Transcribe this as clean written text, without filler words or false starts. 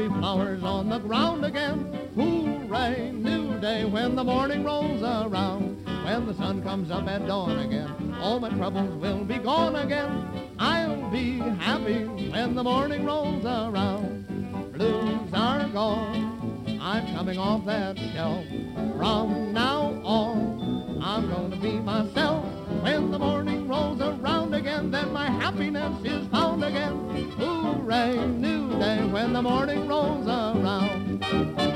be flowers on the ground again. Hooray, new day when the morning rolls around. When the sun comes up at dawn again, all my troubles will be gone again. I'll be happy when the morning rolls around. Blues are gone, I'm coming off that shelf. From now on, I'm gonna be myself. When the morning rolls around again, then my happiness is found again. Hooray, new day when the morning rolls around.